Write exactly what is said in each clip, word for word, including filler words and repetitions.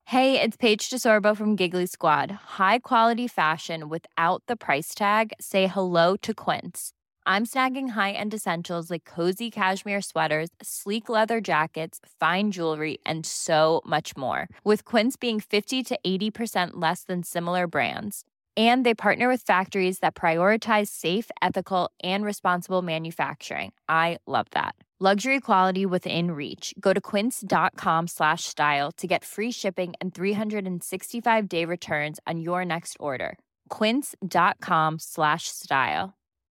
Hey, it's Paige DeSorbo from Giggly Squad. High quality fashion without the price tag. Say hello to Quince. I'm snagging high-end essentials like cozy cashmere sweaters, sleek leather jackets, fine jewelry, and so much more. With Quince being fifty to eighty percent less than similar brands. And they partner with factories that prioritize safe, ethical, and responsible manufacturing. I love that. Luxury quality within reach. Go to quince.com slash style to get free shipping and three sixty-five day returns on your next order. Quince.com slash style.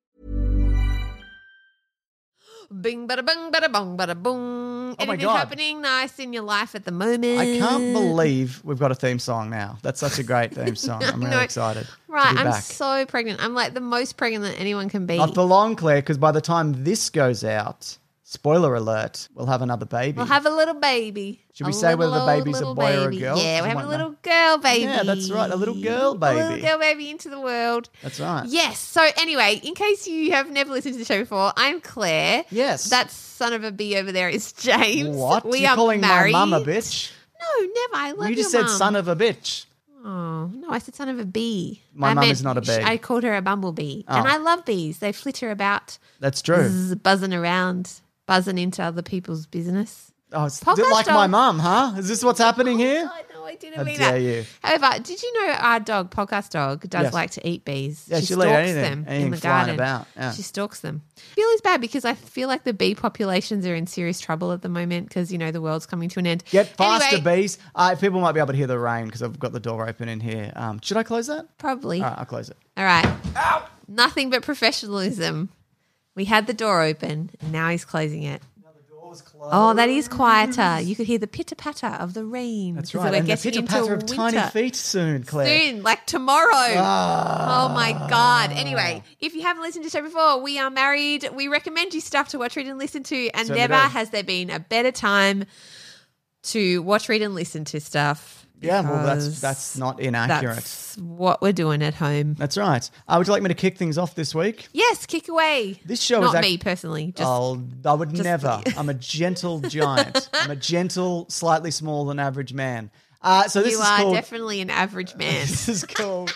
Bing, bada, bing, bada, bong, bada, boom. Oh my Anything God. happening nice in your life at the moment? I can't believe we've got a theme song now. That's such a great theme song. I'm really No. excited. Right, to be I'm back. so pregnant. I'm like the most pregnant that anyone can be. Not for long, Claire, because by the time this goes out, spoiler alert, we'll have another baby. We'll have a little baby. Should we A say whether the little, baby's a little boy or a baby. girl? Yeah, we're You having a might little girl baby. Yeah, that's right, a little girl A little baby. girl baby into the world. That's right. Yes. So anyway, in case you have never listened to the show before, I'm Claire. Yes. That son of a bee over there is James. What? We You're are calling married. my mum a bitch? No, never. I love You just your said mum. son of a bitch. Oh, no, I said son of a bee. My I mum meant is not a bee. I called her a bumblebee. Oh. And I love bees. They flitter about, That's true. zzz, buzzing around, buzzing into other people's business. Oh, it's Podcast like my dog. mum, huh? Is this what's happening here? I know, I didn't How mean dare that. you. However, did you know our dog, podcast dog, does Yes. like to eat bees? Yeah, she she'll eat stalks anything, them anything in the flying garden. about, yeah. She stalks them. I feel it's bad because I feel like the bee populations are in serious trouble at the moment because, you know, the world's coming to an end. Get faster, Anyway, bees. Uh, people might be able to hear the rain because I've got the door open in here. Um, should I close that? Probably. All right, I'll close it. All right. Nothing but professionalism. We had the door open and now he's closing it. Oh, that is quieter. You could hear the pitter-patter of the rain. That's because right. We're And the getting into pitter-patter of winter. tiny feet soon, Claire. Soon, like tomorrow. Ah. Oh my God. Anyway, if you haven't listened to the show before, we are married. We recommend you stuff to watch, read, and listen to. And Certainly never do. has there been a better time to watch, read, and listen to stuff. Yeah, well, that's because that's not inaccurate. That's, That's what we're doing at home. right. Uh, would you like me to kick things off this week? Yes, kick away. This show Not is act- me personally. Just oh, I would just- never. I'm a gentle giant. I'm a gentle, slightly smaller than average man. Uh, so this you is are called. definitely an average man. This is called.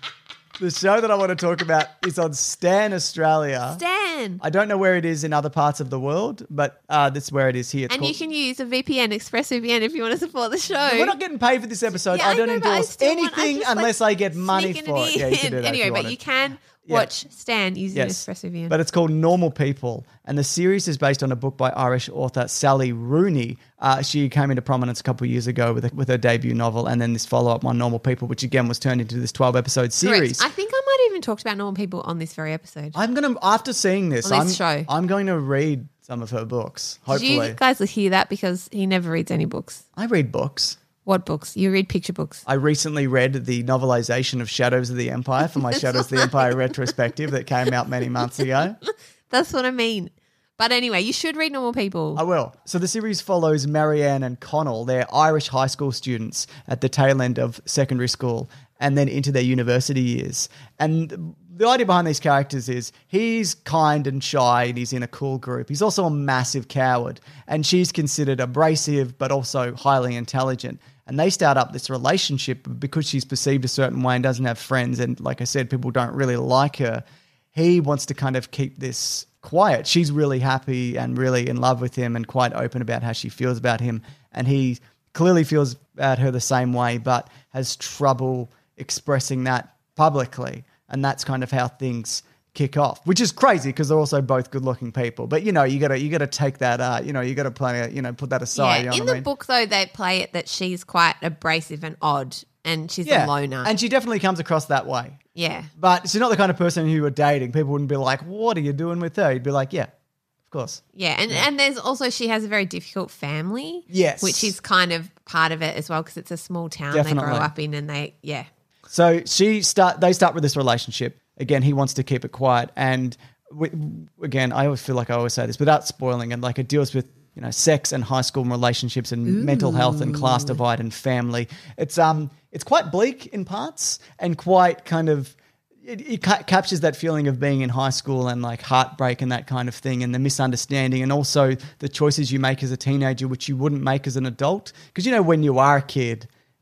The show that I want to talk about is on Stan Australia. Stan. I don't know where it is in other parts of the world, but uh, this is where it is here. It's And called- you can use a V P N, ExpressVPN, if you want to support the show. We're not getting paid for this episode. Yeah, I don't know, but I endorse still want- I'm anything just, like, unless I get money sneaking for it. in. Yeah, you can do that. if Anyway, you but wanted. you can Yeah. watch Stan using Yes. ExpressVPN. But it's called Normal People, and the series is based on a book by Irish author Sally Rooney. Uh, she came into prominence a couple of years ago with, a, with her debut novel, and then this follow-up one, Normal People, which again was turned into this twelve-episode series. Correct. I think I might have even talked about normal people on this very episode. I'm gonna after seeing this, On I'm, this show. I'm going to read some of her books. Did Hopefully, you guys hear that? Because he never reads any books. I read books. What books? You read picture books. I recently read the novelization of Shadows of the Empire for my Shadows of the Empire retrospective that came out many months ago. That's what I mean. But anyway, you should read normal people. I will. So the series follows Marianne and Connell. They're Irish high school students at the tail end of secondary school and then into their university years. And the idea behind these characters is he's kind and shy and he's in a cool group. He's also a massive coward. And she's considered abrasive but also highly intelligent. And they start up this relationship because she's perceived a certain way and doesn't have friends. And like I said, people don't really like her. He wants to kind of keep this quiet. She's really happy and really in love with him and quite open about how she feels about him. And he clearly feels about her the same way, but has trouble expressing that publicly. And that's kind of how things kick off, which is crazy because they're also both good-looking people. But you know, you gotta you gotta take that. Uh, you know, you gotta play. it, You know, put that aside. yeah, you know in what the I mean? book, though, they play it that she's quite abrasive and odd and she's yeah, a loner. and she definitely comes across that way. yeah. But she's not the kind of person who you were dating. People wouldn't be like, "What are you doing with her?" You'd be like, "Yeah, of course." Yeah, and, and there's also she has a very difficult family. Yes. Which is kind of part of it as well because it's a small town Definitely. they grow up in and they, yeah. So she start. They start with this relationship. Again, he wants to keep it quiet, and we, again, I always feel like I always say this without spoiling, and like it deals with you know sex and high school relationships and Ooh. mental health and class divide and family. It's um, it's quite bleak in parts and quite kind of. It, it ca- captures that feeling of being in high school and like heartbreak and that kind of thing and the misunderstanding and also the choices you make as a teenager which you wouldn't make as an adult. Because, you know, when you are a kid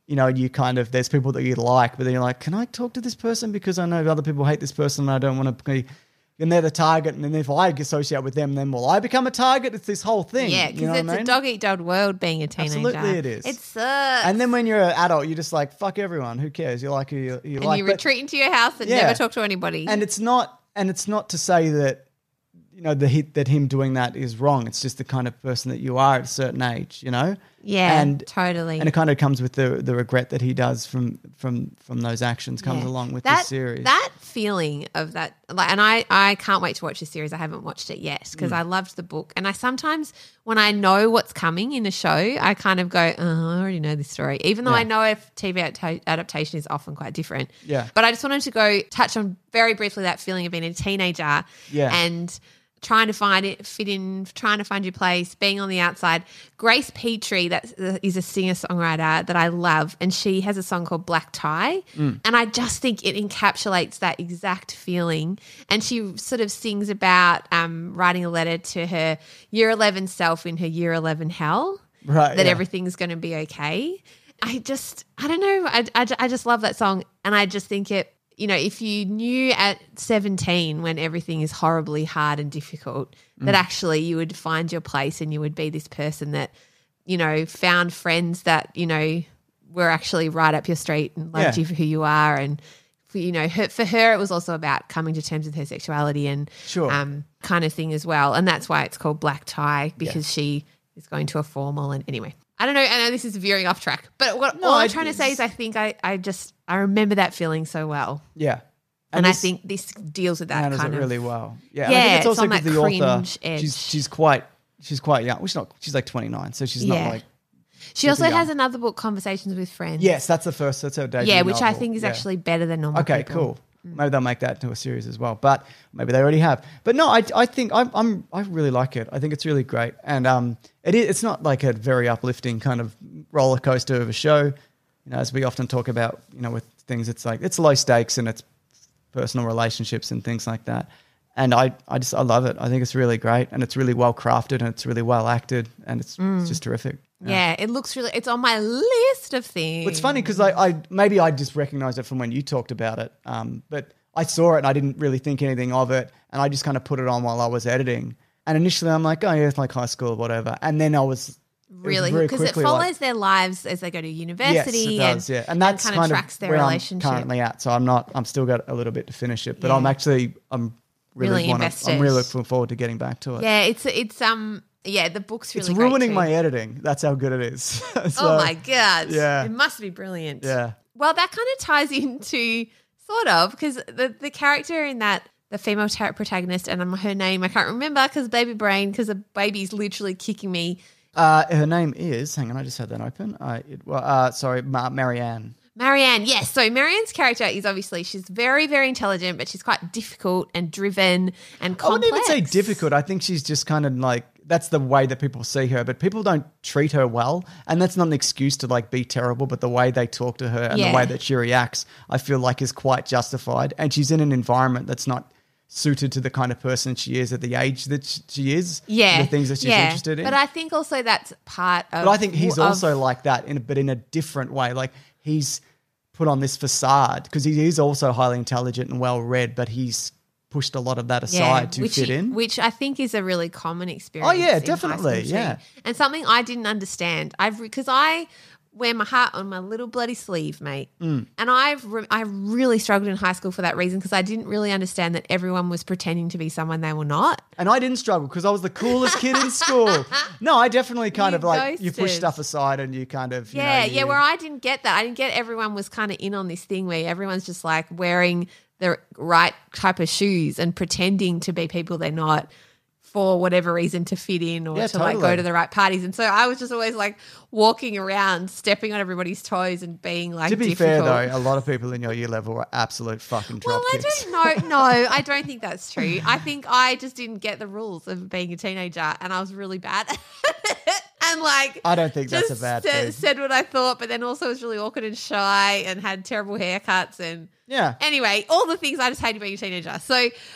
you know, you kind of, there's people that you like, but then you're like, can I talk to this person because I know other people hate this person and I don't want to be, and they're the target. And then if I associate with them, then will I become a target? It's this whole thing. Yeah, because you know it's what I mean? a dog-eat-dog world being a teenager. Absolutely it is. It sucks. And then when you're an adult, you're just like, fuck everyone. Who cares? You like who you, you and like. you But- retreat into your house and Yeah. never talk to anybody. And it's not, and it's not to say that, you know, the hit that him doing that is wrong. It's just the kind of person that you are at a certain age, you know? yeah, and, totally. And it kind of comes with the the regret that he does from from from those actions comes Yeah. along with that, this series. That feeling of that, like, and I, I can't wait to watch the series. I haven't watched it yet because Mm. I loved the book. And I sometimes, when I know what's coming in a show, I kind of go, oh, I already know this story. Even though Yeah. I know if T V adapta- adaptation is often quite different. Yeah. But I just wanted to go touch on very briefly that feeling of being a teenager Yeah. and trying to find it, fit in, trying to find your place, being on the outside. Grace Petrie, that is a singer-songwriter that I love, and she has a song called Black Tie, Mm. and I just think it encapsulates that exact feeling. And she sort of sings about um, writing a letter to her year eleven self in her year eleven hell, Right, that yeah. everything's going to be okay. I just, I don't know, I, I, I just love that song, and I just think it, you know, if you knew at seventeen when everything is horribly hard and difficult, Mm. that actually you would find your place and you would be this person that, you know, found friends that, you know, were actually right up your street and loved Yeah. you for who you are. And, for, you know, her, for her it was also about coming to terms with her sexuality and Sure. um, kind of thing as well. And that's why it's called Black Tie, because she is going to a formal. And anyway, I don't know. I know this is veering off track, but what No, all I'm it- trying to say is I think I, I just, I remember that feeling so well. yeah. And, this I think this deals with that handles kind it of really well. Yeah, Yeah, and I think it's it's also on that because the author, cringe edge. she's she's quite she's quite young. Well, she's not. She's like twenty-nine, so she's Yeah. not like. She also young. has another book, Conversations with Friends. Yes, that's the first. That's her debut. Yeah, which I novel. think is Yeah. actually better than normal Okay, people. cool. Maybe they'll make that into a series as well, but maybe they already have. But no, I, I think I'm, I'm I really like it. I think it's really great, and um, it is, it's not like a very uplifting kind of roller coaster of a show. You know, as we often talk about, you know, with things, it's like it's low stakes and it's personal relationships and things like that. And I, I just I love it. I think it's really great, and it's really well crafted, and it's really well acted, and it's, it's just terrific. Yeah, it looks really, it's on my list of things. Well, it's funny because I, I maybe I just recognised it from when you talked about it, um, but I saw it and I didn't really think anything of it, and I just kind of put it on while I was editing. And initially, I'm like, oh yeah, it's like high school or whatever. And then I was it was Really, very because it quickly follows like, their lives as they go to yes, university it does, and, yeah, and that's kind, kind of of tracks their where relationship. I'm currently at. So I'm not, I'm still got a little bit to finish it, but Yeah. I'm actually, I'm really, Really wanna, invested. I'm really looking forward to getting back to it. Yeah, it's it's um yeah, the book's really it's great ruining too. my editing. That's how good it is. So, Oh my god. yeah. It must be brilliant. Yeah. Well, that kind of ties into sort of because the the character in that, the female tar- protagonist, and um, her name I can't remember because baby brain, because the baby's literally kicking me. Uh, her name is, hang on, I just had that open. Uh, it, well, uh, sorry, Ma- Marianne. Marianne, yes. So Marianne's character is obviously, she's very, very intelligent, but she's quite difficult and driven and complex. I wouldn't even say difficult. I think she's just kind of like, that's the way that people see her, but people don't treat her well. And that's not an excuse to like be terrible, but the way they talk to her and Yeah. the way that she reacts, I feel like is quite justified. And she's in an environment that's not suited to the kind of person she is at the age that sh- she is. Yeah. The things that she's yeah. interested in. But I think also that's part of. But I think he's of- also like that, in, but in a different way. Like he's put on this facade because he is also highly intelligent and well read, but he's pushed a lot of that aside to which fit he- in. Which I think is a really common experience. Oh, yeah, in high definitely, school too. yeah. And something I didn't understand. I've because I wear my heart on my little bloody sleeve, mate. Mm. And I've re- I really struggled in high school for that reason because I didn't really understand that everyone was pretending to be someone they were not. And I didn't struggle because I was the coolest kid in school. No, I definitely kind You of like you push ghosted. stuff aside and you kind of you Yeah, know, yeah. you- Where I didn't get that. I didn't get everyone was kind of in on this thing where everyone's just like wearing the right type of shoes and pretending to be people they're not for whatever reason to fit in or Yeah, to like go totally. to the right parties. And so I was just always like walking around, stepping on everybody's toes and being like to be difficult. fair though, a lot of people in your year level were absolute fucking Well, I dropkicks. don't know. No, I don't think that's true. I think I just didn't get the rules of being a teenager and I was really bad at it. And like, I don't think that's just a bad said, thing. said what I thought, but then also was really awkward and shy and had terrible haircuts. And Yeah. anyway, all the things I just hated being a teenager. So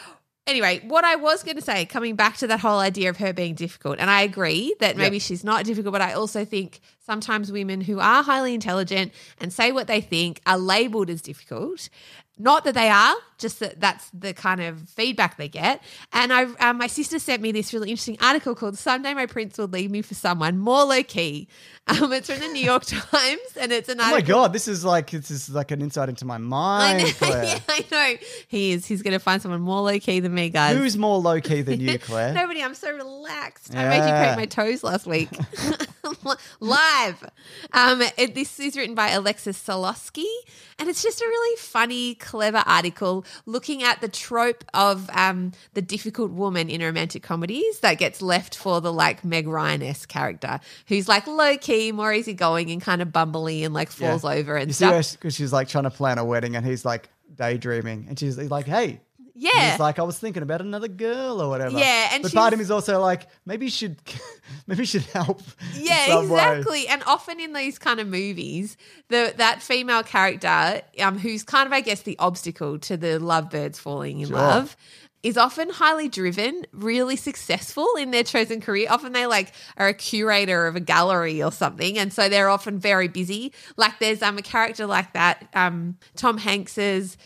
Anyway, what I was going to say, coming back to that whole idea of her being difficult, and I agree that maybe Yep. she's not difficult, but I also think sometimes women who are highly intelligent and say what they think are labelled as difficult. Not that they are, just that that's the kind of feedback they get. And I, um, my sister sent me this really interesting article called "Someday My Prince Will Leave Me for Someone More Low Key." Um, it's from the New York Times, and it's an Oh article. my God, this is like this is like an insight into my I mind, know, Claire. yeah, I know. He is. He's going to find someone more low key than me, guys. Who's more low key than you, Claire? Nobody. I'm so relaxed. I made you Yeah. paint my toes last week. Live. Um, it, this is written by Alexis Solosky, and it's just a really funny, clever article looking at the trope of um, the difficult woman in romantic comedies that gets left for the like Meg Ryan-esque character who's like low key, more easygoing, and kind of bumbly and like falls Yeah. over and You see stuff. her because she's like trying to plan a wedding and he's like daydreaming and she's like, hey. Yeah. And he's like, I was thinking about another girl or whatever. Yeah, and but part of she's- him is also like, maybe you should, maybe you should help. in Yeah, some way. exactly. And often in these kind of movies, the that female character, um, who's kind of, I guess, the obstacle to the lovebirds falling in Sure. love, is often highly driven, really successful in their chosen career. Often they like are a curator of a gallery or something, and so they're often very busy. Like there's um a character like that, um, Tom Hanks's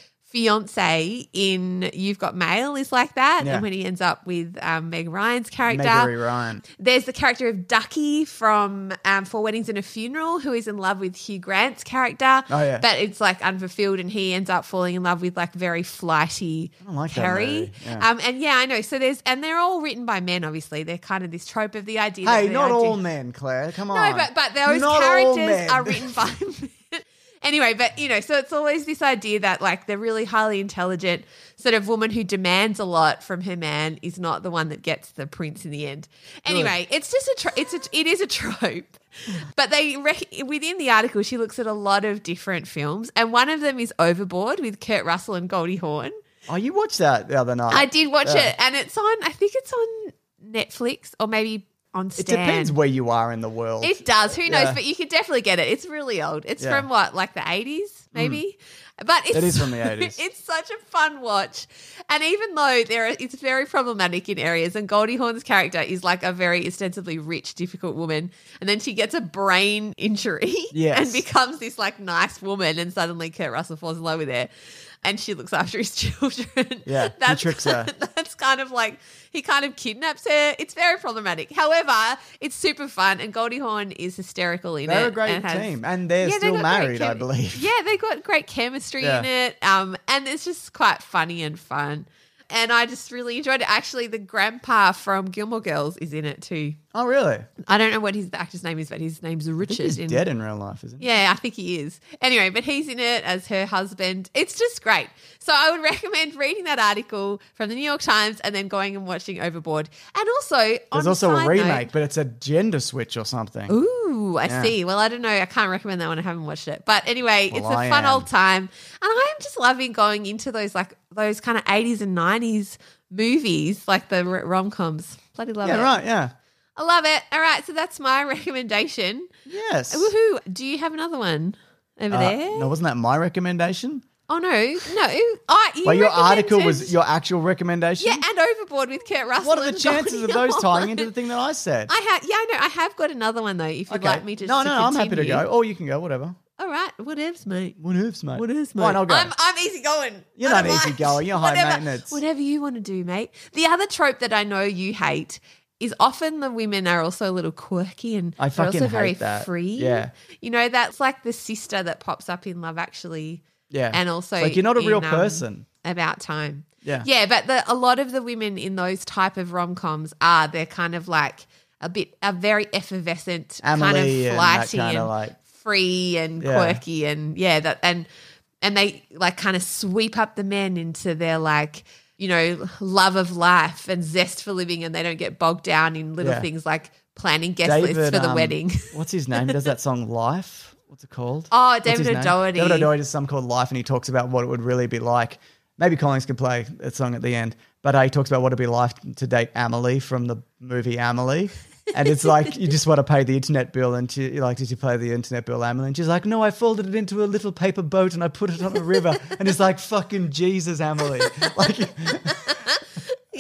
fiance in You've Got Mail is like that, Yeah. and when he ends up with um, Meg Ryan's character. Meg Ryan. There's the character of Ducky from um, Four Weddings and a Funeral, who is in love with Hugh Grant's character. Oh, yeah. But it's like unfulfilled, and he ends up falling in love with like very flighty don't like that Harry. movie. Yeah. Um, and yeah, I know. So there's, and they're all written by men. Obviously, they're kind of this trope of the idea. Hey, that the not idea- all men, Claire. Come on. No, but but those Not all characters men. are written by men. Anyway, but you know, so it's always this idea that like the really highly intelligent sort of woman who demands a lot from her man is not the one that gets the prince in the end. Anyway, it's just a tro- it's a it is a trope. But they rec- within the article, she looks at a lot of different films, and one of them is Overboard with Kurt Russell and Goldie Hawn. Oh, you watched that the other night. I did watch Yeah. it, and it's on. I think it's on Netflix or maybe on It Stan. depends where you are in the world. It does. Who knows? Yeah. But you can definitely get it. It's really old. It's Yeah. from what, like the eighties, maybe? But it's, It is from the eighties. It's such a fun watch. And even though there are, it's very problematic in areas, and Goldie Hawn's character is like a very ostensibly rich, difficult woman, and then she gets a brain injury Yes. and becomes this like nice woman, and suddenly Kurt Russell falls in love with her. And she looks after his children. Yeah, he that's, tricks her. That's kind of like, he kind of kidnaps her. It's very problematic. However, it's super fun, and Goldie Hawn is hysterical in it. They're a great and has- team, and they're Yeah, still they've got great married, I chem- believe. Yeah, they've got great chemistry Yeah. in it. Um, and it's just quite funny and fun. And I just really enjoyed it. Actually, the grandpa from Gilmore Girls is in it too. Oh, really? I don't know what his the actor's name is, but his name's I Richard. think he's in- dead in real life, isn't he? Yeah, I think he is. Anyway, but he's in it as her husband. It's just great. So I would recommend reading that article from the New York Times and then going and watching Overboard. And also, There's on also a side remake, note- but it's a gender switch or something. Ooh, I Yeah. see. Well, I don't know. I can't recommend that one. I haven't watched it. But anyway, Well, it's a I fun am. old time. And I'm just loving going into those like those kind of eighties and nineties movies, like the r- rom-coms. Bloody love yeah, it. right, yeah. I love it. All right, so that's my recommendation. Yes. Woohoo. Do you have another one over Uh, there? no, wasn't that my recommendation? Oh, no. No. I, you Well, your article was recommended- your actual recommendation? Yeah, and Overboard with Kurt Russell. What are the and chances Goldie of those tying Hawn. into the thing that I said? I have, yeah, I know. I have got another one though. If you'd okay. like me to, no, to no, no, I'm happy to continue. go. Or you can go, whatever. All right, whatevs, mate. What ifs, mate? What is, mate? Fine, I'll go. I'm, I'm easy going. You're I not don't easy mind. going. You're high Whatever- maintenance. Whatever you want to do, mate. The other trope that I know you hate is often the women are also a little quirky and I they're fucking also very hate that. free. Yeah. You know, that's like the sister that pops up in Love Actually. Yeah. And also It's like you're not a real in, um, person. About Time. Yeah. Yeah, but the, a lot of the women in those type of rom-coms are, they're kind of like a bit, a very effervescent, Amelie kind of and that flighty and, kinda like- free and Yeah. quirky and yeah, that and and they like kind of sweep up the men into their like, you know, love of life and zest for living, and they don't get bogged down in little Yeah. things like planning guest lists for the um, wedding. What's his name? He does that song Life. What's it called? Oh, What's his David name? O'Doherty. David O'Doherty does some called Life, and he talks about what it would really be like. Maybe Collins can play a song at the end, but uh, he talks about what it'd be like to date Amelie from the movie Amelie. And it's like, you just want to pay the internet bill, and she, you're like, did you pay the internet bill, Amelie? And she's like, no, I folded it into a little paper boat and I put it on a river. And it's like, fucking Jesus, Amelie. Like,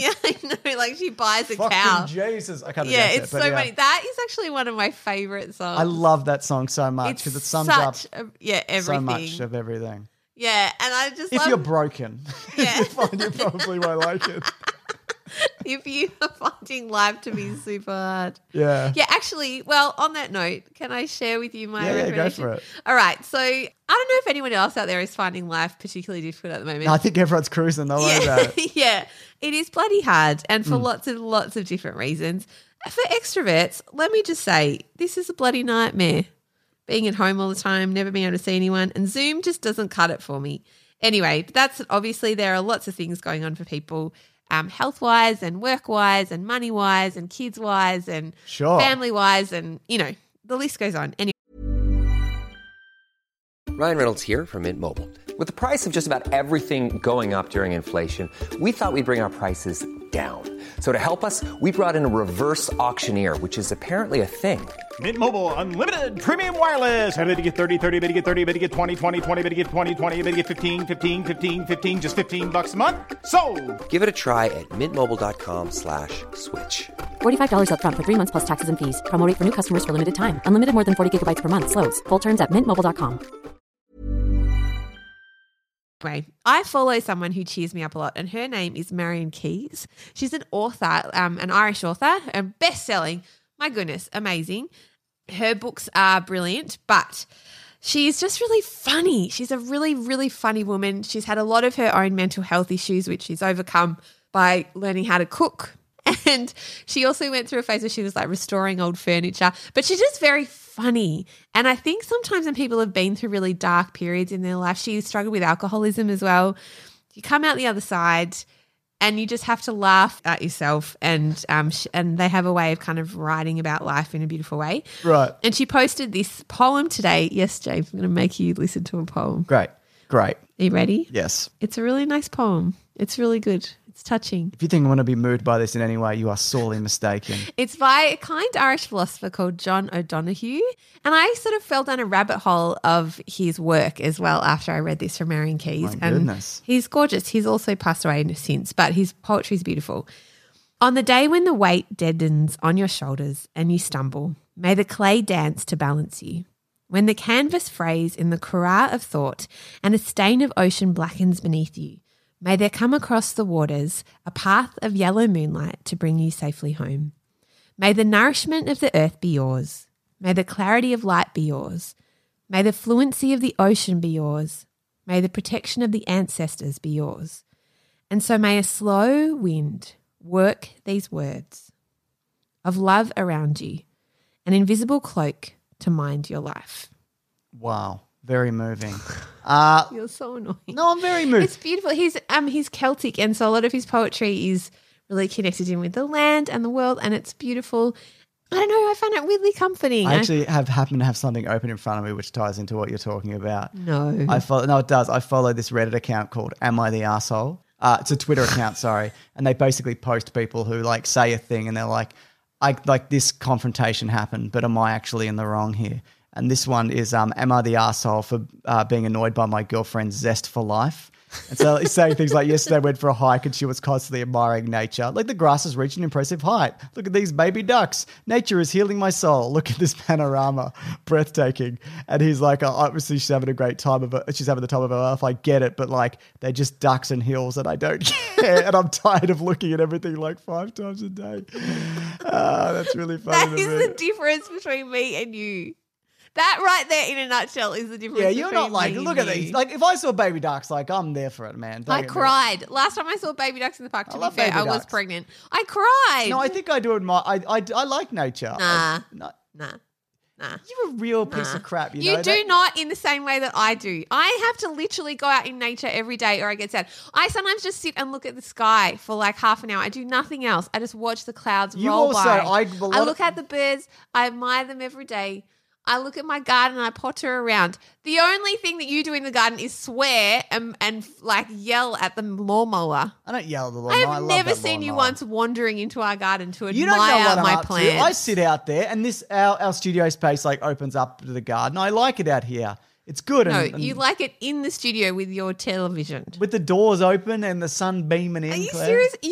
Yeah, I know. Like she buys a Fucking cow. Jesus. I can't Yeah, guess it's it, but so yeah. funny. That is actually one of my favorite songs. I love that song so much because it sums up such a, yeah, everything. so much of everything. Yeah, and I just If love, you're broken, Yeah. you find you probably won't like it. if you are finding life to be super hard. Yeah. Yeah, actually, well, on that note, can I share with you my Yeah, yeah, go recommendation? for it. All right, so I don't know if anyone else out there is finding life particularly difficult at the moment. No, I think everyone's cruising. Don't worry about it. yeah, it is bloody hard and Mm. for lots and lots of different reasons. For extroverts, let me just say, this is a bloody nightmare. Being at home all the time, never being able to see anyone, and Zoom just doesn't cut it for me. Anyway, that's obviously there are lots of things going on for people, um, health-wise and work-wise and money-wise and kids-wise and Sure. family-wise and, you know, the list goes on. Anyway. Ryan Reynolds here from Mint Mobile. With the price of just about everything going up during inflation, we thought we'd bring our prices down. So to help us, we brought in a reverse auctioneer, which is apparently a thing. Mint Mobile Unlimited Premium Wireless. How to get thirty, thirty, bit to get thirty, bit to get twenty, twenty, twenty, bit to get twenty, twenty, bit to get fifteen, fifteen, fifteen, fifteen, just fifteen bucks a month? Sold! Give it a try at mintmobile.com slash switch. forty-five dollars up front for three months plus taxes and fees. Promo rate for new customers for limited time. Unlimited more than forty gigabytes per month. Slows full terms at mint mobile dot com. Anyway, I follow someone who cheers me up a lot, and her name is Marion Keyes. She's an author, um, an Irish author, and best-selling. My goodness, amazing. Her books are brilliant, but she's just really funny. She's a really, really funny woman. She's had a lot of her own mental health issues, which she's overcome by learning how to cook. And she also went through a phase where she was like restoring old furniture, but she's just very funny. And I think sometimes when people have been through really dark periods in their life, she struggled with alcoholism as well. You come out the other side and you just have to laugh at yourself, and um, sh- and they have a way of kind of writing about life in a beautiful way. Right. And she posted this poem today. Yes, James, I'm going to make you listen to a poem. Great. Great. Are you ready? Yes. It's a really nice poem. It's really good. It's touching. If you think I want to be moved by this in any way, you are sorely mistaken. It's by a kind Irish philosopher called John O'Donoghue. And I sort of fell down a rabbit hole of his work as well after I read this from Marion Keyes. My and goodness. He's gorgeous. He's also passed away since, but his poetry is beautiful. On the day when the weight deadens on your shoulders and you stumble, may the clay dance to balance you. When the canvas frays in the curragh of thought and a stain of ocean blackens beneath you, may there come across the waters a path of yellow moonlight to bring you safely home. May the nourishment of the earth be yours. May the clarity of light be yours. May the fluency of the ocean be yours. May the protection of the ancestors be yours. And so may a slow wind work these words of love around you, an invisible cloak to mind your life. Wow. Very moving. Uh, You're so annoying. no, I'm very moved. It's beautiful. He's um he's Celtic, and so a lot of his poetry is really connected in with the land and the world, and it's beautiful. I don't know. I find it weirdly comforting. I actually have happened to have something open in front of me which ties into what you're talking about. No. I follow, no, it does. I follow this Reddit account called Am I the Arsehole? Uh, it's a Twitter account, sorry. And they basically post people who like say a thing and they're like, I like this confrontation happened, but am I actually in the wrong here? And this one is, um, am I the arsehole for uh, being annoyed by my girlfriend's zest for life? And so it's saying things like, yesterday I went for a hike and she was constantly admiring nature. Like the grass has reached an impressive height. Look at these baby ducks. Nature is healing my soul. Look at this panorama. Breathtaking. And he's like, oh, obviously she's having a great time of it. She's having the time of her life. I get it. But like, they're just ducks and hills and I don't care. And I'm tired of looking at everything like five times a day. Ah, that's really funny That to is me. the difference between me and you. That right there in a nutshell is the difference. Yeah, you're between not like, me look and at you. these. Like, if I saw baby ducks, like, I'm there for it, man. Don't I get me- cried. Last time I saw baby ducks in the park, to I be love fair, baby I was ducks. pregnant. I cried. No, I think I do admire. I, I, I like nature. Nah. I, no, Nah. Nah. you're a real piece Nah. of crap. You, You, know do that? not in the same way that I do. I have to literally go out in nature every day or I get sad. I sometimes just sit and look at the sky for like half an hour. I do nothing else. I just watch the clouds You roll also- by. I- a lot I of- look at the birds. I admire them every day. I look at my garden and I potter around. The only thing that you do in the garden is swear and, and like yell at the lawnmower. I don't yell at the I lawnmower. I have love never that seen you lawnmower. once wandering into our garden to admire You don't know what I'm my up plants. to. I sit out there, and this our, our studio space like opens up to the garden. I like it out here. It's good. no, and, and you like it in the studio with your television. with the doors open and the sun beaming in. Are you Claire. serious? You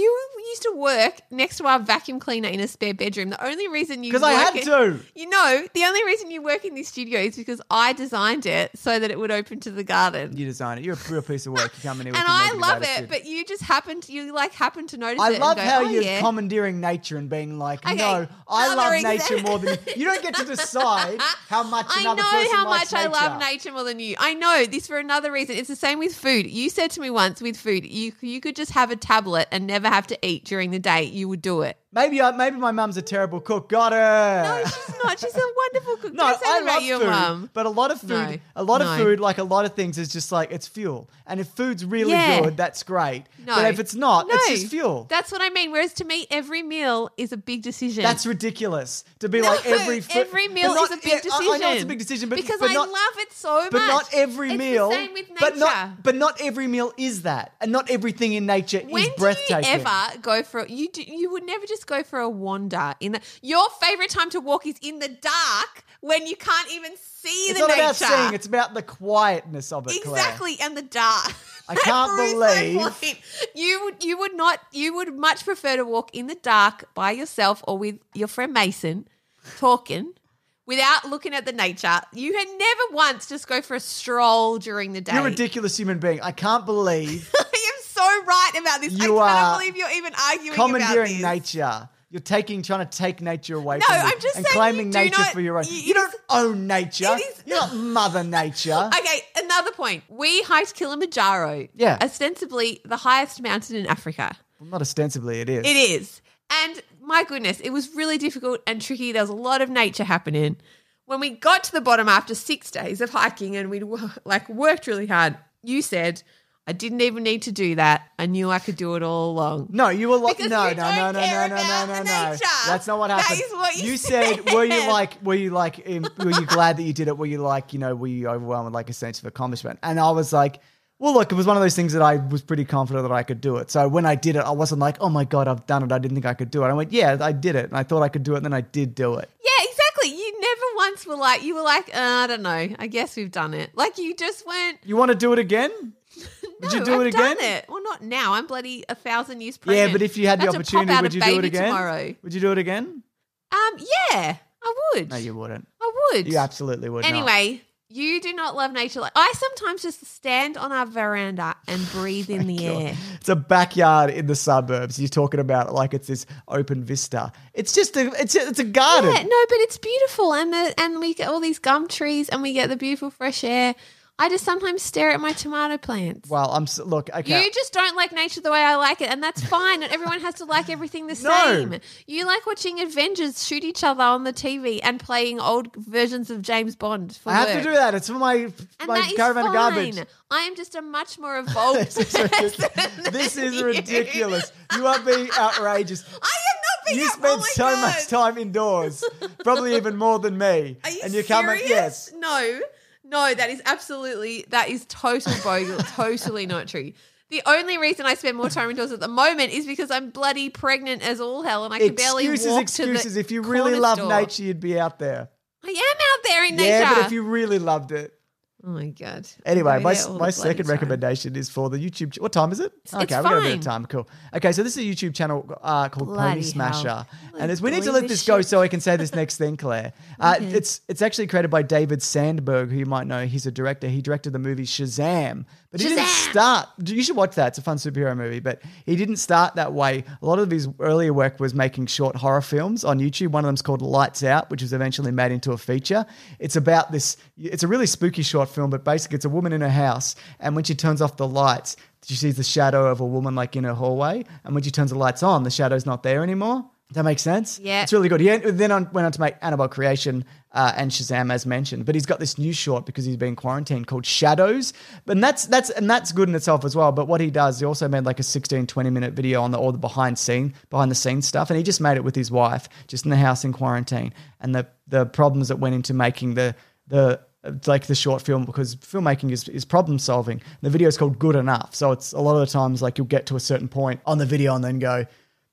used to work next to our vacuum cleaner in a spare bedroom. The only reason you Because I had work to. You know, the only reason you work in this studio is because I designed it so that it would open to the garden. You designed it. You're a real piece of work. You come in here with And your I negative love attitude. it, but you just happen to you like happen to notice I it. love and go, how oh, you're yeah. commandeering nature and being like, Okay, no, I another love nature example. more than you. You don't get to decide how much I another know person how likes much I nature. love nature more than you. I know this for another reason. It's the same with food. You said to me once with food, you you could just have a tablet and never have to eat during the day. You would do it. Maybe I, maybe my mum's a terrible cook. Got her. No, she's not. She's a wonderful cook. No, Don't say I that about love your food, mum. but a lot of food, No, a lot no. of food, like a lot of things, is just like it's fuel. And if food's really Yeah. good, that's great. No. But if it's not, No. it's just fuel. That's what I mean. Whereas to me, every meal is a big decision. That's ridiculous. To be No, like every food, every meal but is a not- big yeah, decision. I, I know it's a big decision, but because but I not, love it so much. But not every It's meal. the same with nature. But not, but not every meal is that, and not everything in nature When is do you breathtaking. ever go for you? Do, you would never just go for a wander in the. Your favorite time to walk is in the dark when you can't even see It's the not nature. about seeing; it's about the quietness of it. Claire. Exactly, and the dark. I That can't proves my believe- point. you would you would not you would much prefer to walk in the dark by yourself or with your friend Mason, talking. Without looking at the nature, you had never once just go for a stroll during the day. You're a ridiculous human being. I can't believe I am so right about this. You I are cannot believe you're even arguing about commandeering this. nature. You're taking, trying to take nature away No, from you I'm just and saying claiming you do nature not- for your own. you- You, don't own nature. it is- You're not Mother Nature. Okay, another point. We hiked Kilimanjaro. Yeah. Ostensibly the highest mountain in Africa. Well, not ostensibly, it is. It is. And my goodness, it was really difficult and tricky. There was a lot of nature happening. When we got to the bottom after six days of hiking and we'd like worked really hard, you said, I didn't even need to do that. I knew I could do it all along. No, you were like, Because no, you no, don't no, no, care no, no, about no, the no. nature. That's not what That happened. is what you said. Were you said. like, were you like, um, were you glad that you did it? Were you like, you know, were you overwhelmed with like a sense of accomplishment? And I was like, well, look, it was one of those things that I was pretty confident that I could do it. So when I did it, I wasn't like, oh my God, I've done it. I didn't think I could do it. I went, yeah, I did it. And I thought I could do it. And then I did do it. Yeah, exactly. You never once were like, you were like, uh, I don't know. I guess we've done it. Like you just went, You want to do it again? Would no, you do I've it again? done it. Well, not now. I'm bloody a thousand years pregnant. Yeah, but if you had the About to pop opportunity, out would a you do it baby again? tomorrow. Would you do it again? Um, yeah, I would. No, you wouldn't. I would. You absolutely would not. Anyway, you do not love nature. Like I sometimes just stand on our veranda and breathe in the air. It's a backyard in the suburbs. You're talking about it like it's this open vista. It's just a it's a, it's a garden. Yeah, no, but it's beautiful, and the and we get all these gum trees, and we get the beautiful fresh air. I just sometimes stare at my tomato plants. Well, I'm s- look. Okay, You just don't like nature the way I like it, and that's fine. Not everyone has to like everything the No. same. You like watching Avengers shoot each other on the T V and playing old versions of James Bond for I have work. to do that. It's for my And my that is caravan of fine. garbage. I am just a much more evolved person. This than is you. ridiculous. You are being outrageous. I am not being You out- spend oh my so God. much time indoors, probably even more than me. Are you and you serious? come and yes. No, no, that is absolutely, that is total bogle, totally not true. The only reason I spend more time indoors at the moment is because I'm bloody pregnant as all hell and I can barely walk Excuses, excuses. to the If you really corner love store. nature, you'd be out there. I am out there in nature. Yeah, but if you really loved it. Oh my God. Anyway, I go my, there all the my bloody second time. recommendation is for the YouTube. Ch- what time is it? Okay, it's we've got a bit fine. of time. Cool. Okay, so this is a YouTube channel uh, called Bloody Pony hell. Smasher, I and it's, we need to believe let this this go shit. so I can say this next thing, Claire. Uh, Okay. It's it's actually created by David Sandberg, who you might know. He's a director. He directed the movie Shazam, but he didn't Shazam! start. You should watch that. It's a fun superhero movie, but he didn't start that way. A lot of his earlier work was making short horror films on YouTube. One of them's called Lights Out, which was eventually made into a feature. It's about this. It's a really spooky short film, but basically it's a woman in a house, and when she turns off the lights, she sees the shadow of a woman like in her hallway, and when she turns the lights on, the shadow's not there anymore. Does that make sense? Yeah. It's really good. He then on, went on to make Annabelle Creation uh, and Shazam, as mentioned. But he's got this new short because he's been quarantined called Shadows. But that's that's and that's good in itself as well. But what he does, he also made like a sixteen, twenty minute video on the all the behind scene, behind the scenes stuff. And he just made it with his wife, just in the house in quarantine. And the the problems that went into making the the like the short film, because filmmaking is, is problem solving. The video is called Good Enough. So it's a lot of the times like you'll get to a certain point on the video and then go,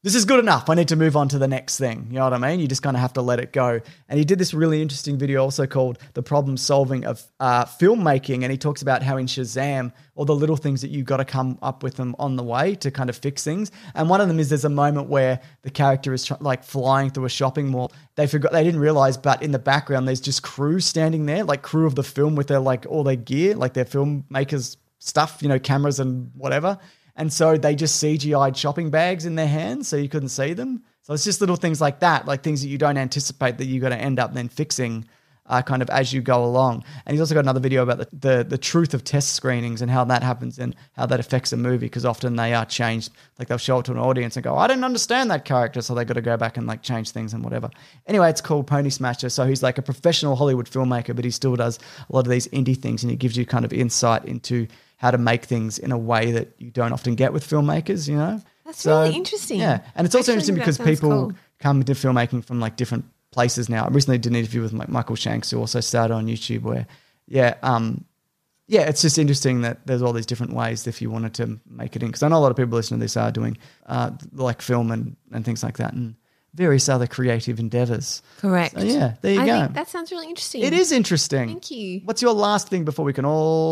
this is good enough. I need to move on to the next thing. You know what I mean? You just kind of have to let it go. And he did this really interesting video also called The Problem Solving of uh, Filmmaking. And he talks about how in Shazam, all the little things that you've got to come up with them on the way to kind of fix things. And one of them is there's a moment where the character is tr- like flying through a shopping mall. They forgot, they didn't realize, but in the background, there's just crew standing there, like crew of the film with their like all their gear, like their filmmakers stuff, you know, cameras and whatever. And so they just C G I'd shopping bags in their hands so you couldn't see them. So it's just little things like that, like things that you don't anticipate that you're going to end up then fixing uh, kind of as you go along. And he's also got another video about the, the, the truth of test screenings and how that happens and how that affects a movie, because often they are changed. Like they'll show it to an audience and go, I didn't understand that character, so they got to go back and like change things and whatever. Anyway, it's called Pony Smasher. So he's like a professional Hollywood filmmaker, but he still does a lot of these indie things, and he gives you kind of insight into how to make things in a way that you don't often get with filmmakers, you know? That's So, really interesting. Yeah. And it's also Actually, interesting that because sounds people cool. come into filmmaking from like different places now. I recently did an interview with like Michael Shanks, who also started on YouTube, where, yeah, um, yeah, it's just interesting that there's all these different ways if you wanted to make it in. Because I know a lot of people listening to this are doing uh, like film and, and things like that and various other creative endeavors. Correct. So, yeah, there you I go. think that sounds really interesting. It is interesting. Thank you. What's your last thing before we can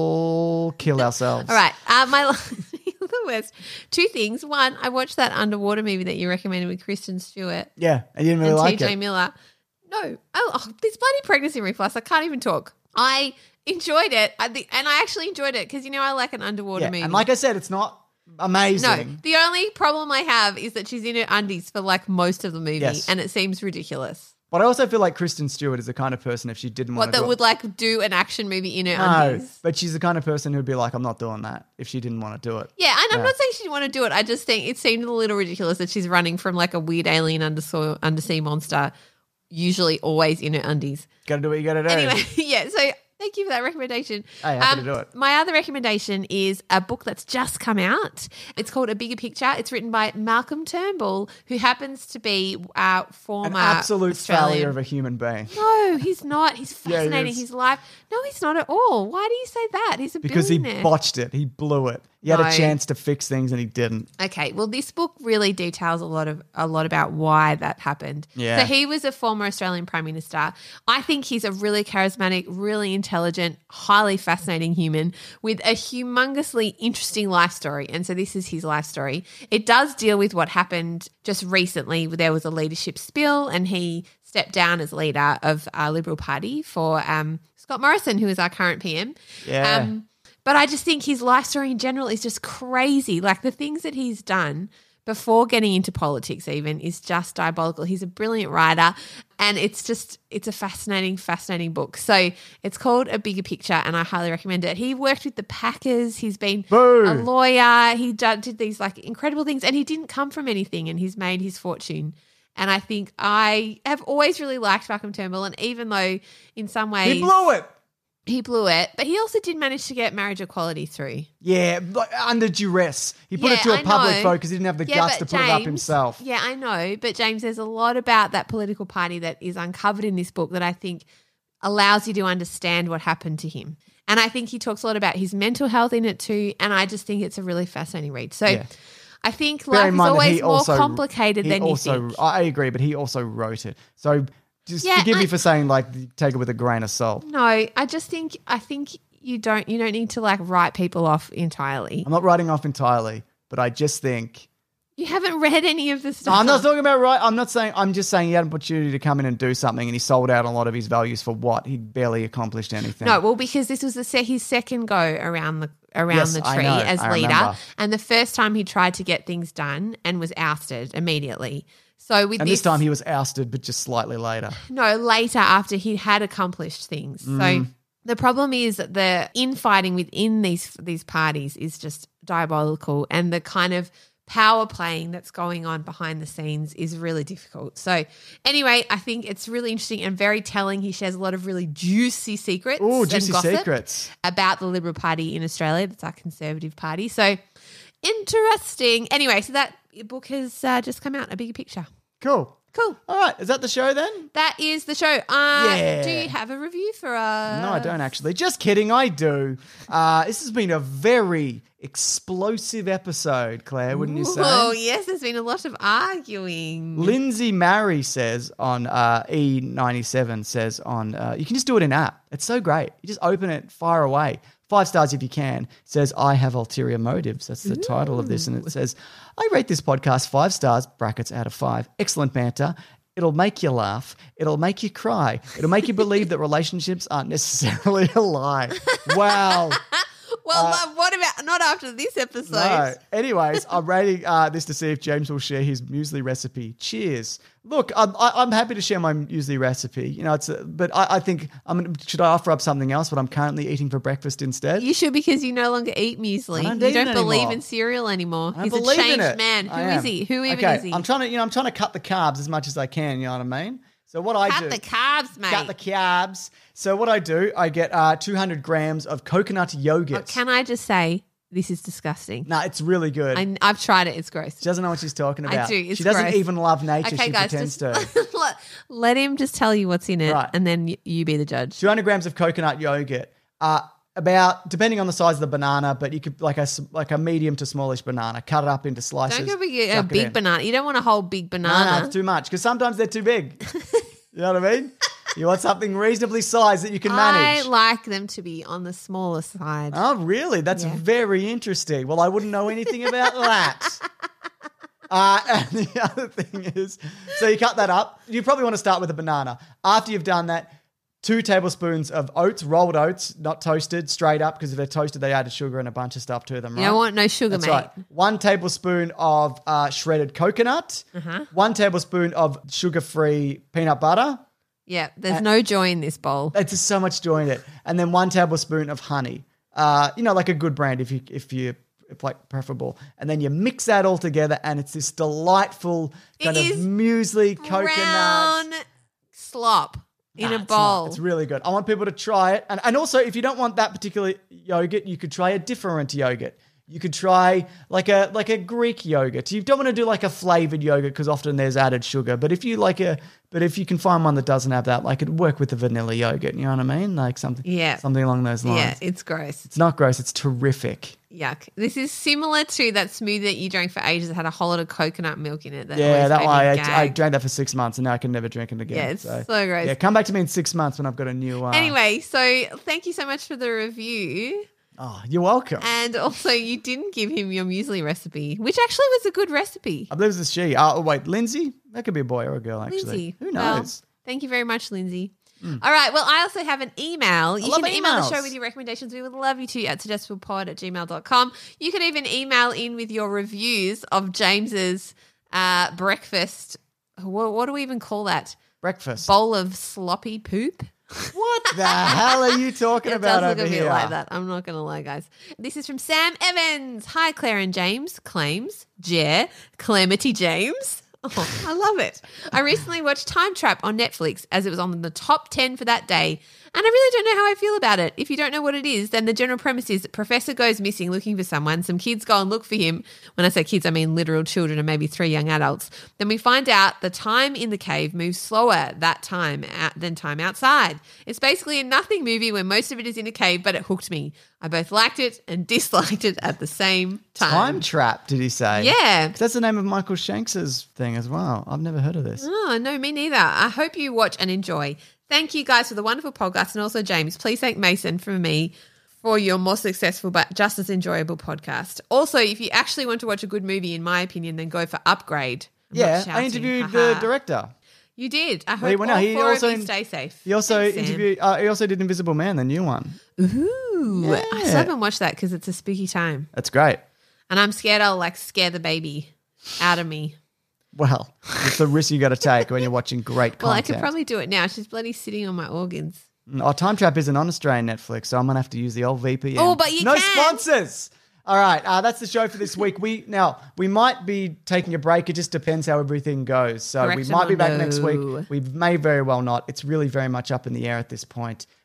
all kill ourselves? All right. Uh, my the worst. Two things. One, I watched that underwater movie that you recommended with Kristen Stewart Yeah, and you didn't really and like T J it. Miller. No. Oh, oh, this bloody pregnancy reflux. I can't even talk. I enjoyed it. I think, and I actually enjoyed it because, you know, I like an underwater Yeah, movie. and like I said, it's not amazing. No, the only problem I have is that she's in her undies for like most of the movie, Yes. and it seems ridiculous. But I also feel like Kristen Stewart is the kind of person, if she didn't want What to that do would it, like do an action movie in her no, undies. but she's the kind of person who'd be like, I'm not doing that if she didn't want to do it. Yeah, and I'm Yeah. not saying she didn't want to do it. I just think it seemed a little ridiculous that she's running from like a weird alien undersoil, undersea monster, usually always in her undies. Got to do what you got to do. Anyway, yeah, so thank you for that recommendation. Hey, happy to do it. My other recommendation is a book that's just come out. It's called A Bigger Picture. It's written by Malcolm Turnbull, who happens to be our former An absolute Australian. failure of a human being. No, he's not. He's Yeah, he fascinating. is. His life. No, he's not at all. Why do you say that? He's a Because he billionaire. botched it. He blew it. He had No. a chance to fix things and he didn't. Okay, well, this book really details a lot of a lot about why that happened. Yeah. So he was a former Australian Prime Minister. I think he's a really charismatic, really intelligent, highly fascinating human with a humongously interesting life story. And so this is his life story. It does deal with what happened just recently. There was a leadership spill, and he stepped down as leader of our Liberal Party for um, Scott Morrison, who is our current P M. Yeah. Um, But I just think his life story in general is just crazy. Like the things that he's done before getting into politics even is just diabolical. He's a brilliant writer, and it's just it's a fascinating, fascinating book. So it's called A Bigger Picture, and I highly recommend it. He worked with the Packers. He's been Boo. a lawyer. He did, did these like incredible things, and he didn't come from anything, and he's made his fortune. And I think I have always really liked Malcolm Turnbull, and even though in some ways He blew it. he blew it, but he also did manage to get marriage equality through. Yeah, like, under duress. He put Yeah, it to a I public know. vote because he didn't have the Yeah, guts to but put it up James- himself. Yeah, I know. But James, there's a lot about that political party that is uncovered in this book that I think allows you to understand what happened to him. And I think he talks a lot about his mental health in it too. And I just think it's a really fascinating read. So Yeah. I think Bear life in is mind that always he more also- complicated he than also, you think. I agree, but he also wrote it. So just Yeah, forgive I- me for saying like take it with a grain of salt. No, I just think I think you don't you don't need to like write people off entirely. I'm not writing off entirely, but I just think You haven't read any of the No, stuff. I'm not talking about right. I'm not saying. I'm just saying he had an opportunity to come in and do something, and he sold out a lot of his values for what he barely accomplished anything. No, well, because this was the se- his second go around the around Yes, the I tree know, as I leader, remember. and the first time he tried to get things done and was ousted immediately. So with and this time he was ousted, but just slightly later. no later after he had accomplished things. Mm. So the problem is that the infighting within these these parties is just diabolical, and the kind of power playing that's going on behind the scenes is really difficult. So anyway, I think it's really interesting and very telling. He shares a lot of really juicy secrets Oh, and juicy gossip secrets. about the Liberal Party in Australia. That's our Conservative Party. So interesting. Anyway, so that book has uh, just come out, A Bigger Picture. Cool. Cool. All right. Is that the show then? That is the show. Uh, Yeah. Do you have a review for us? No, I don't actually. Just kidding. I do. Uh, this has been a very explosive episode, Claire, wouldn't you say? Oh, yes. There's been a lot of arguing. Lindsay Mary says on uh, E ninety-seven says on, uh, you can just do it in app. It's so great. You just open it, fire away. Five stars if you can. Says, I have ulterior motives. That's the Ooh. title of this. And it says, I rate this podcast five stars, brackets out of five. Excellent banter. It'll make you laugh. It'll make you cry. It'll make you believe that relationships aren't necessarily a lie. Wow. Well, uh, what about not after this episode? No. Anyways, I'm rating uh, this to see if James will share his muesli recipe. Cheers. Look, I'm, I, I'm happy to share my muesli recipe. You know, it's a, but I, I think I'm. Should I offer up something else? What I'm currently eating for breakfast instead? You should, because you no longer eat muesli. I don't you eat don't it believe anymore. in cereal anymore. I He's a believe in changed it. man. Who I is am. he? Who even okay, is he? I'm trying to, you know, I'm trying to cut the carbs as much as I can. You know what I mean? So what I Cut do? the carbs, mate. Cut the carbs. So what I do, I get uh, two hundred grams of coconut yogurt. Oh, can I just say, this is disgusting. No, it's really good. I, I've tried it. It's gross. She doesn't know what she's talking I about. do. It's she doesn't gross. even love nature. Okay, she guys, pretends just to. let, let him just tell you what's in it, Right. and then you, you be the judge. two hundred grams of coconut yogurt. Uh, about, depending on the size of the banana, but you could, like a, s- like a medium to smallish banana, cut it up into slices. Don't go big, a chuck it big in. banana. You don't want a whole big No, banana. no, it's too much because sometimes they're too big. You know what I mean? You want something reasonably sized that you can manage. I like them to be on the smaller side. Oh, really? That's Yeah. very interesting. Well, I wouldn't know anything about that. Uh, and the other thing is, so you cut that up. You probably want to start with a banana. After you've done that, two tablespoons of oats, rolled oats, not toasted, straight up, because if they're toasted, they added sugar and a bunch of stuff to them, right? You don't want no sugar, That's mate. right. One tablespoon of uh, shredded coconut. Uh-huh. One tablespoon of sugar-free peanut butter. Yeah, there's no joy in this bowl. There's just so much joy in it. And then one tablespoon of honey. Uh, you know, like a good brand if you if you like preferable. And then you mix that all together, and it's this delightful kind It of is muesli coconut. Brown slop in Nah, a it's not. bowl. It's really good. I want people to try it. And and also, if you don't want that particular yogurt, you could try a different yogurt. You could try like a like a Greek yogurt. You don't want to do like a flavored yogurt because often there's added sugar. But if you like a, but if you can find one that doesn't have that, like it'd work with the vanilla yogurt. You know what I mean? Like something, Yeah. something along those lines. Yeah, it's gross. It's not gross. It's terrific. Yuck. This is similar to that smoothie that you drank for ages that had a whole lot of coconut milk in it. That Yeah, always that made one. me I, I gag. drank that for six months, and now I can never drink it again. Yeah, it's so gross. Yeah, come back to me in six months when I've got a new. Uh, Anyway, so thank you so much for the review. oh, you're welcome. And also, you didn't give him your muesli recipe, which actually was a good recipe. I believe it was a she. Oh, wait, Lindsay? That could be a boy or a girl, actually. Lindsay. Who Well, knows? thank you very much, Lindsay. All right. Well, I also have an email. You love can email the emails. show with your recommendations. We would love you to at suggestiblepod at gmail dot com. You can even email in with your reviews of James's uh, breakfast. What, what do we even call that? Breakfast. Bowl of sloppy poop? What the hell are you talking It about does look over a bit here? like that. I'm not going to lie, guys. This is from Sam Evans. Hi, Claire and James. Claims. Jer. Calamity James. Oh, I love it. I recently watched Time Trap on Netflix as it was on the top ten for that day, and I really don't know how I feel about it. If you don't know what it is, then the general premise is that Professor goes missing looking for someone. Some kids go and look for him. When I say kids, I mean literal children and maybe three young adults. Then we find out the time in the cave moves slower that time out than time outside. It's basically a nothing movie where most of it is in a cave, but it hooked me. I both liked it and disliked it at the same time. Time Trap, did he say? Yeah. 'Cause that's the name of Michael Shanks's thing as well. I've never heard of this. Oh, no, me neither. I hope you watch and enjoy. Thank you guys for the wonderful podcast, and also James. Please thank Mason for me for your more successful but just as enjoyable podcast. Also, if you actually want to watch a good movie, in my opinion, then go for Upgrade. I'm not Yeah, I shouting. interviewed Haha. the director. You did. I Well, he- hope well, no, all he four also of you in- stay safe. He also Thanks, Sam. interviewed. Uh, he also did Invisible Man, the new one. Ooh, I Yeah. still haven't watched that because it's a spooky time, That's great. and I'm scared I'll like scare the baby out of me. Well, it's the risk you got to take when you're watching great Well, I content. could probably do it now. She's bloody sitting on my organs. Oh, Time Trap isn't on Australian Netflix, so I'm gonna have to use the old V P N. Oh, but you no can. sponsors. All right, uh, that's the show for this week. We now we might be taking a break. It just depends how everything goes. So we Correct might be back or next no? week. We may very well not. It's really very much up in the air at this point.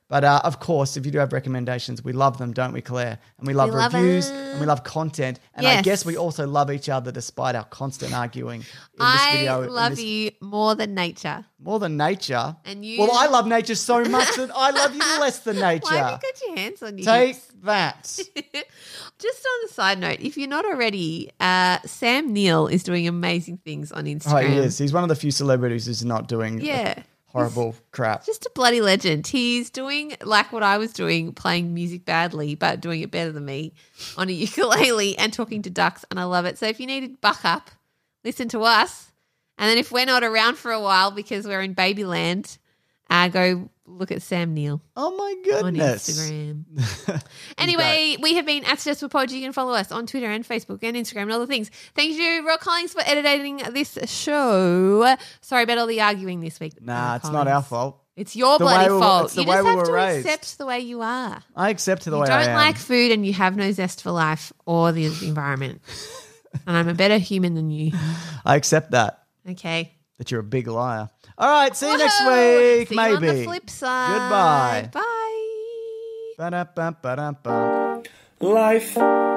But uh, of course, if you do have recommendations, we love them, don't we, Claire? And we love We love reviews them. and we love content. And I Yes. guess we also love each other despite our constant arguing in this I video. in love this- you more than nature. More than nature. And you- Well, I love nature so much that I love you less than nature. Why have you got your hands on your Take hips? that. Just on a side note, if you're not already, uh, Sam Neill is doing amazing things on Instagram. Oh, he is. He's one of the few celebrities who's not doing Yeah. horrible crap. Just a bloody legend. He's doing like what I was doing, playing music badly, but doing it better than me on a ukulele and talking to ducks, and I love it. So if you need to buck up, listen to us. And then if we're not around for a while because we're in Babyland, uh, go look at Sam Neill Oh my on goodness. Instagram. Anyway, we have been at Suggestible Pod. You can follow us on Twitter and Facebook and Instagram and all the things. Thank you, Rob Collins, for editing this show. Sorry about all the arguing this week. Nah, Rob it's not our Collins. fault. It's your The way bloody we were- fault. it's the You way just we have were to raised. accept the way you are. I accept the You way don't I am. like food and you have no zest for life or the environment. And I'm a better human than you. I accept that. Okay. That you're a big liar. All right, see you next Whoa! week, See maybe. you on the flip side. Goodbye. Bye. Ba-da-bum-ba-dum-bum. Life,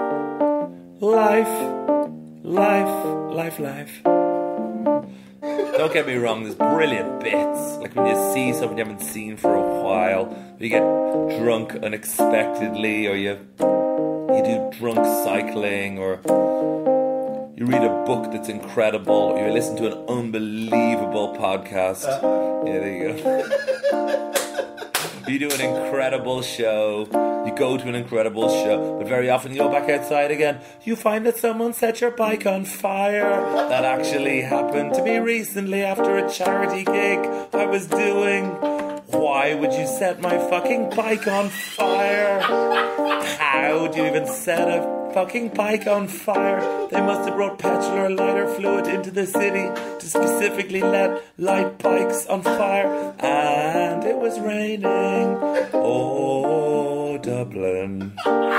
life, life, life, life. Don't get me wrong, there's brilliant bits. Like when you see someone you haven't seen for a while, you get drunk unexpectedly, or you you do drunk cycling, or you read a book that's incredible, or you listen to an unbelievable podcast. Yeah, there you go. You do an incredible show. You go to an incredible show, but very often you go back outside again. You find that someone set your bike on fire. That actually happened to me recently after a charity gig I was doing. Why would you set my fucking bike on fire? How do you even set a fucking bike on fire? They must have brought petrol or lighter fluid into the city to specifically let light bikes on fire. And it was raining. Oh, Dublin.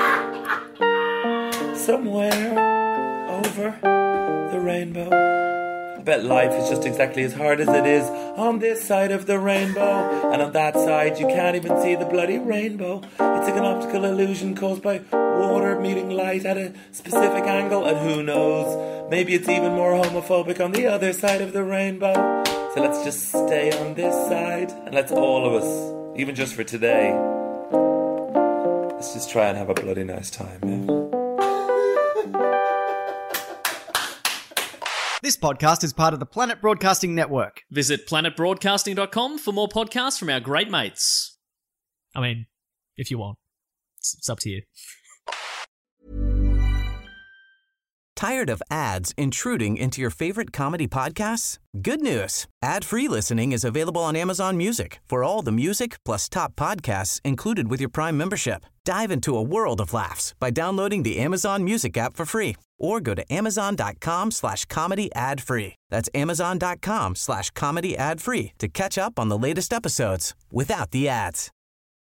Somewhere over the rainbow. I bet life is just exactly as hard as it is on this side of the rainbow. And on that side, you can't even see the bloody rainbow. It's like an optical illusion caused by water meeting light at a specific angle. And who knows, maybe it's even more homophobic on the other side of the rainbow. So let's just stay on this side. And let's all of us, even just for today, let's just try and have a bloody nice time, yeah? This podcast is part of the Planet Broadcasting Network. Visit planet broadcasting dot com for more podcasts from our great mates. I mean, if you want. It's, it's up to you. Tired of ads intruding into your favorite comedy podcasts? Good news. Ad-free listening is available on Amazon Music for all the music plus top podcasts included with your Prime membership. Dive into a world of laughs by downloading the Amazon Music app for free or go to amazon.com slash comedy ad free. That's amazon.com slash comedy ad free to catch up on the latest episodes without the ads.